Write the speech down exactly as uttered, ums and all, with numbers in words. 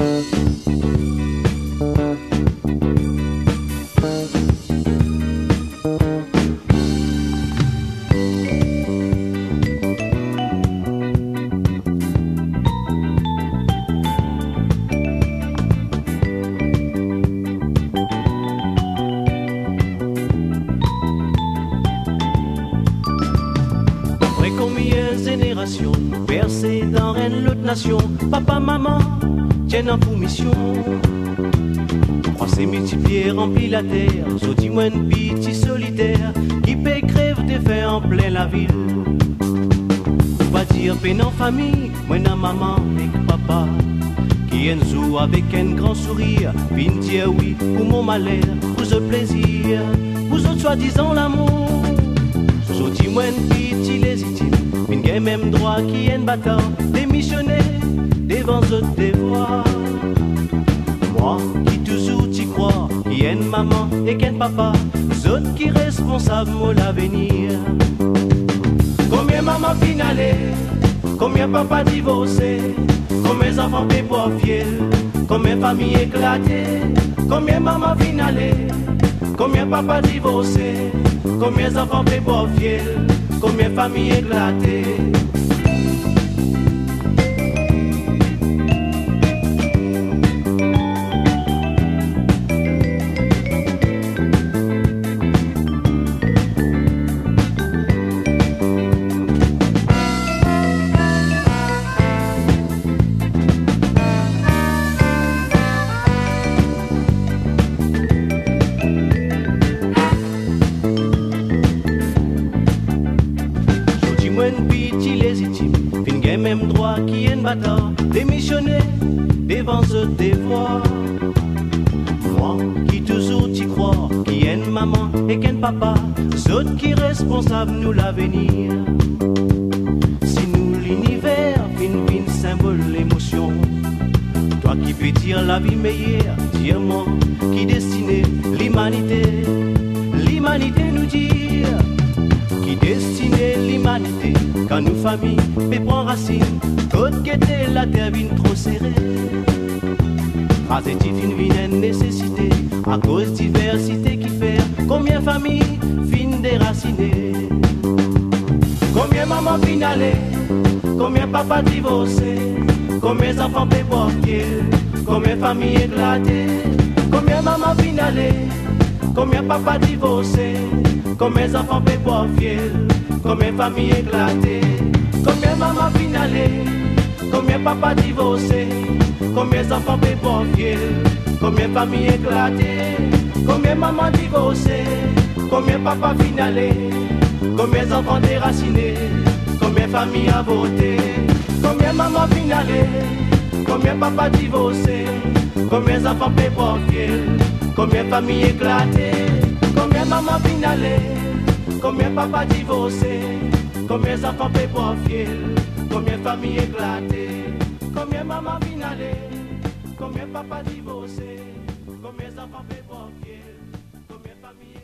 Versé dans une autre nation, papa, maman, tiennent en pour mission. Croissez multiplier, remplit la terre, sautis moins de petit solitaire, qui paie crève des faits en plein la ville. Pas dire peine en famille, moi n'a maman et papa, qui en joue avec un grand sourire, puis dire oui pour mon malheur, pour ce plaisir, pour ce soi-disant l'amour. Sautis moins de petit légitime, une guerre même droit qui est un battant, démissionné devant autres devoirs. Moi qui toujours t'y crois, qui est une maman et qu'un papa, autres qui responsables de l'avenir. Combien maman finale, combien papa divorcé, combien enfants pépois fiel, combien familles éclatées, combien maman finale, combien papa divorcé, combien enfants pépois fiel, combien familles éclatées. Même droit qui est battant, démissionné devant ce devoir. Moi qui toujours t'y crois, qui est une maman et qu'un papa, autres qui responsables nous l'avenir. Si nous l'univers, fin fin symbole l'émotion, toi qui peux dire la vie meilleure, dire-moi qui destiné l'humanité, l'humanité nous dire, qui destiné l'humanité. Quand nous familles peut prendre racine, côte qui était la terre vine trop serrée. Phrase est une vilaine nécessité, à cause diversité qui fait combien familles fin déracinées. Combien maman finale, combien papa divorcé, combien enfants peut boire pied, combien familles éclatées. Combien maman finale, combien papa divorcé, combien enfants peut boire pied, combien familles éclatées, combien maman finale, combien papa divorcé, combien enfants pépois fiel, combien familles éclatées, combien maman divorcée, combien papa finale, combien enfants déracinés, combien familles avortées, combien maman finale, combien papa divorcé, combien enfants pépois fiel, combien familles éclatées, combien maman finale, combien papa divorcé, combien enfants pépois fiel, combien familles éclatées, combien maman finale, combien papa divorcé, combien enfants pépois fiel, combien familles